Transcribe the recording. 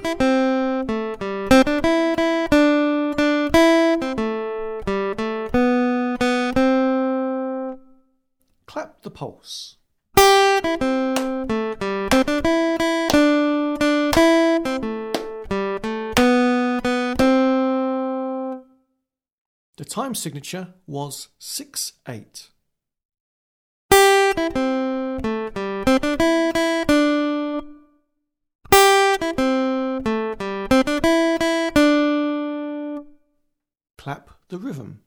Clap the pulse. The time signature was 6/8. Clap the rhythm.